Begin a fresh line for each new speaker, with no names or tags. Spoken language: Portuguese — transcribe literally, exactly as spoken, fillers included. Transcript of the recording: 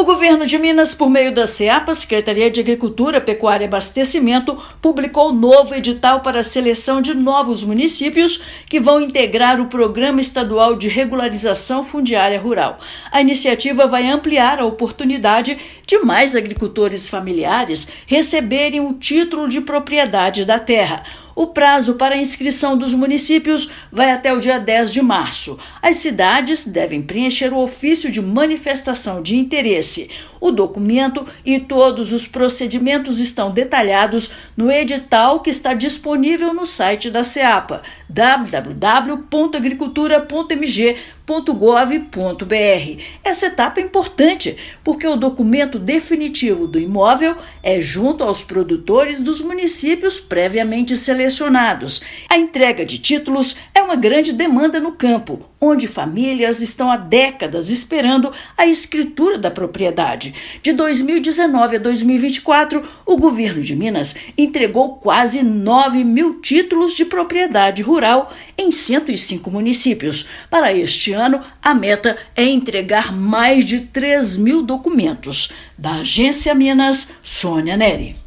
governo de Minas, por meio da SEAPA, Secretaria de Agricultura, Pecuária e Abastecimento, publicou novo edital para a seleção de novos municípios que vão integrar o Programa Estadual de Regularização Fundiária Rural. A iniciativa vai ampliar a oportunidade de mais agricultores familiares receberem o título de propriedade da terra. O prazo para a inscrição dos municípios vai até o dia dez de março. As cidades devem preencher o ofício de manifestação de interesse. O documento e todos os procedimentos estão detalhados no edital que está disponível no site da SEAPA, w w w ponto agricultura ponto m g ponto gov ponto b r. Essa etapa é importante porque o documento definitivo do imóvel é junto aos produtores dos municípios previamente selecionados. A entrega de títulos é uma grande demanda no campo, onde famílias estão há décadas esperando a escritura da propriedade. De dois mil e dezenove a dois mil e vinte e quatro, o governo de Minas entregou quase nove mil títulos de propriedade rural em cento e cinco municípios. Para este ano, a meta é entregar mais de três mil documentos. Da Agência Minas, Sônia Neri.